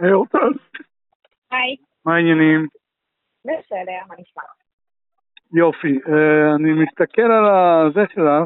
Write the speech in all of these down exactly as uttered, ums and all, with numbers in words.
היי אורטל, היי, מה העניינים? בסדר, מה נשמע? יופי, אה, אני מסתכל על הזה שלך,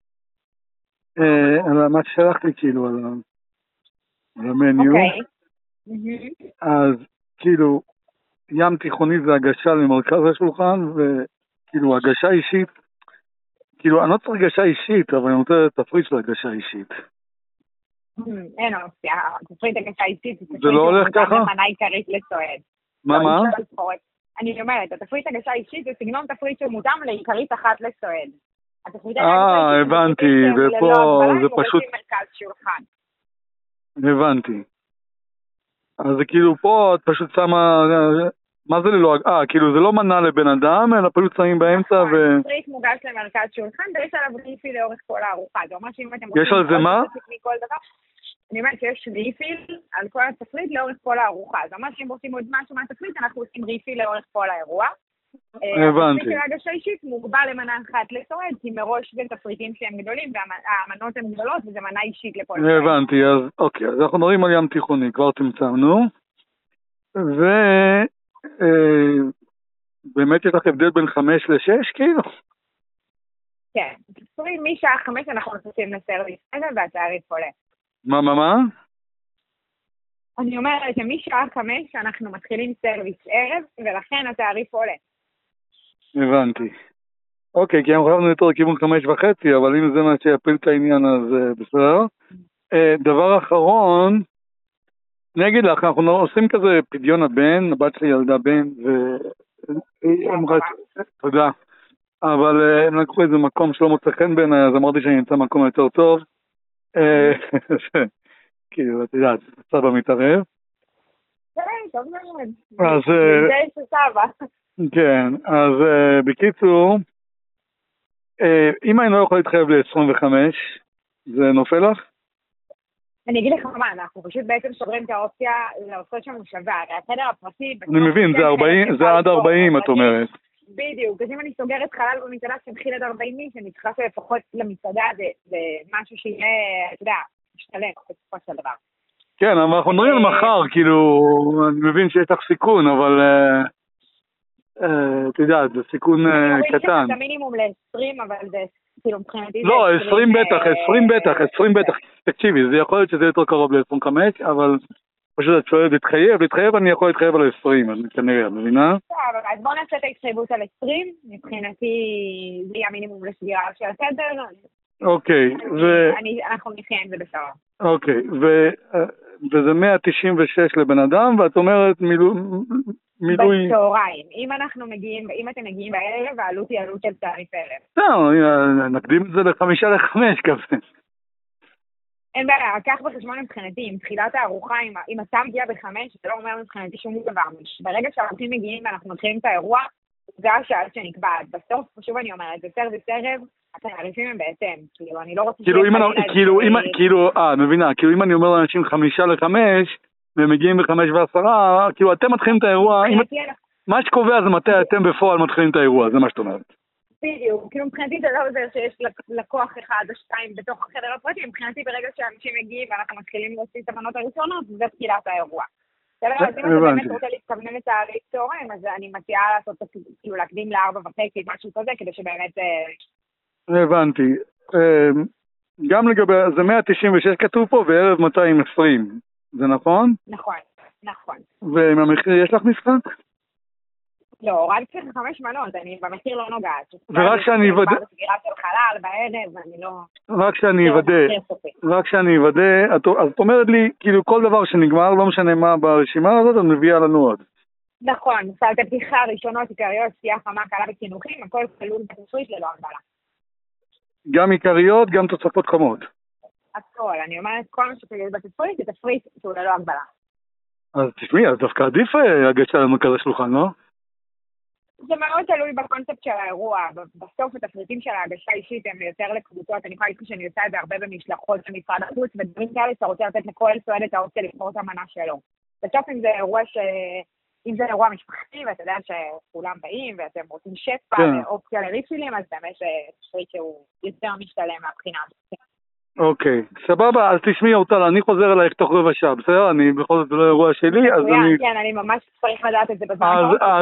אה, על מה ששלחת לי כאילו, על ה- על המניו, אוקיי. מהמם. אז כאילו ים תיכוני זה הגשה למרכז השולחן, וכאילו הגשה אישית, כאילו אני לא צריך הגשה אישית, אבל אני רוצה תפריט של הגשה אישית. מהמם. אין אופציה, תפריט הגשה אישית, זה זה לא הולך ככה? למנה עיקרית לסועד. מה לא, מה? אי אפשר לבחור את- אני אומרת, התפריט הגשה אישית זה סגנון תפריט שמותאם לעיקרית אחת לסועד. התפריטי הגשה אה, אישית זה הבנתי, תפריט שהם ופה ללא הגבלה, זה הם פשוט, רוצים מרכז שולחן. הבנתי. אז זה כאילו פה את פשוט שמה, מה זה ללא, אה, כאילו זה לא מנה לבן אדם, אלא פשוט שמים באמצע ו... תפריט מוגש למרכז שולחן, ויש עליו ריפיל לאורך כל הארוחה. זה אומר שאם אתם יש על זה עוד מה? תוספת מכל דבר, אני אומרת שיש ריפיל על כל התפריט לאורך כל הארוחה. זה אומר שאם רוצים עוד משהו מהתפריט, אנחנו עושים ריפיל לאורך כל האירוע. הבנתי. התפריט של הגשה אישית מוגבל למנה אחת לסועד, כי מראש זה תפריטים שהם גדולים, והמנות הן גדולות, וזה מנה אישית לכל סועד. הבנתי, אז אוקיי, אז אנחנו מדברים על ים תיכוני, כבר צמצמנו. ובאמת יש לך הבדל בין חמש לשש, כאילו? כן, תפריט משעה חמש אנחנו נכנסים לסרוויס הזה, והתעריף עולה. מה, מה, מה? אני אומרת שמשעה חמש אנחנו מתחילים סרוויס ערב, ולכן התעריף עולה. הבנתי. אוקיי, כי אנחנו חייבנו יותר לכיוון חמש וחצי, אבל אם זה מה שיפיל את העניין, אז אה, בסדר. אה, דבר אחרון, אני אגיד לך, אנחנו עושים כזה פדיון הבן, הבת שלי ילדה בן, ו... הם רק... תודה. אבל אה, הם לקחו איזה מקום שלא מוצא חן בעיניי, אז אמרתי שאני אמצא מקום יותר טוב. אה, כאילו, את יודעת, סבא מתערב. כן, טוב מאוד. אז... אה, זה יש סבא. כן, אז uh, בקיצור, uh, אם אני לא יכול להתחייב ל-עשרים וחמש, זה נופל לך? אני אגיד לך מה, אנחנו פשוט בעצם סוגרים את האופציה לעשות שם מושבה. הרי החדר הפרטי... אני מבין, זה ארבעים, זה עד ארבעים, את אומרת. בדיוק, אז אם אני סוגרת חלל במסעדה שמתחיל עד ארבעים איש, אני צריכה שלפחות למסעדה זה משהו שיהיה, אתה יודע, משתלם בסופו של דבר. כן, אבל אנחנו מדברים על מחר, כאילו, אני מבין שיש לך סיכון, אבל... אתה יודע, זה סיכון קטן. אני רואה מינימום ל-עשרים, אבל זה כאילו מבחינתי... לא, עשרים בטח, עשרים בטח, עשרים בטח. תקשיבי, זה יכול להיות שזה יותר קרוב ל-עשרים וחמש, אבל פשוט את שואלת להתחייב, להתחייב אני יכול להתחייב על עשרים, אז כנראה, את מבינה? אז בוא נעשה את ההתחייבות על עשרים, מבחינתי זה יהיה המינימום לסגירה של הסדר. אוקיי, ו... אנחנו נחיה עם זה בסדר. אוקיי, וזה מאה תשעים ושש לבן אדם, ואת אומרת מילוי... בצהריים. אם אנחנו מגיעים, אם אתם מגיעים בערב, העלות היא עלות של תעריף ערב. לא, נקדים את זה לחמישה לחמש כזה. אין בעיה, קח בחשבון מבחינתי, עם תחילת הארוחה, אם אתה מגיע בחמש, זה לא אומר מבחינתי שום דבר. ברגע שהאורחים מגיעים ואנחנו מתחילים את האירוע, זה השעה שנקבעת. בסוף, שוב אני אומרת, זה סרוויס ערב, התעריפים הם בהתאם. כאילו, אני לא רוצה... כאילו, כאילו, אה, מבינה, כאילו אם אני אומר לאנשים חמישה לחמש, והם מגיעים בחמש ועשרה, כאילו אתם מתחילים את האירוע, מה שקובע זה מתי אתם בפועל מתחילים את האירוע, זה מה שאת אומרת. בדיוק, כאילו מבחינתי זה לא עוזר שיש לקוח אחד או שתיים בתוך החדר הפרטי, מבחינתי ברגע שאנשים מגיעים ואנחנו מתחילים להוציא את המנות הראשונות, זה תחילת האירוע. אז אם אתה באמת רוצה להתכוונן את תעריף צהריים, אז אני מציעה לעשות, כאילו להקדים לארבע וחצי, משהו כזה, כדי שבאמת... הבנתי. גם לגבי, זה מאה תשעים ושש כתוב פה, וערב מאתיים ועשרים, זה נכון? נכון, נכון. ועם המחיר יש לך משחק? לא, רק צריך חמש מנות, אני במחיר לא נוגעת. ורק שאני אוודא... בסגירה של חלל, בערב, אני לא... רק שאני אוודא, רק שאני אוודא, אז את אומרת לי, כאילו כל דבר שנגמר, לא משנה מה ברשימה הזאת, את מביאה לנו עוד. נכון, סלט הפתיחה, ראשונות, עיקריות, שתייה חמה, קלה וקינוחים, הכל כלול בתפריט ללא הגבלה. גם עיקריות, גם תוספות חמות. הכל, אני אומרת, כל מה שכלול בתפריט, זה תפריט שהוא ללא הגבלה. אז תשמעי, אז דווקא עדיף הגשה למרכז השולחן, לא? זה מאוד תלוי בקונספט של האירוע. בסוף התפריטים של ההגשה אישית הם יותר לקבוצות. אני יכולה להגיד שאני עושה את זה הרבה במשלחות של משרד החוץ, ודברים כאלה שאתה רוצה לתת לכל סועד את האופציה לבחור את המנה שלו. בסוף אם זה אירוע ש... אם זה אירוע משפחתי, ואתה יודע שכולם באים, ואתם רוצים שפע ואופציה לריפילים, אז באמת זה תפריט שהוא יותר משתלם מהבחינה הזאת. אוקיי, סבבה, אז תשמעי אורטל, אני חוזר אלייך תוך רבע שעה, בסדר? אני בכל זאת לא אירוע שלי, אז אני... כן, אני ממש צריך לדעת את זה בזמן.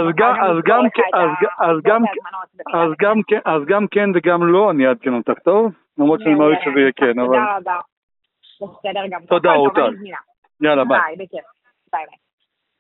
אז גם כן וגם לא, אני אעדכן אותך, טוב? למרות שאני מעריך שזה יהיה כן, אבל... תודה רבה. בסדר גם. תודה אורטל. יאללה, ביי. ביי, בכיף. ביי ביי.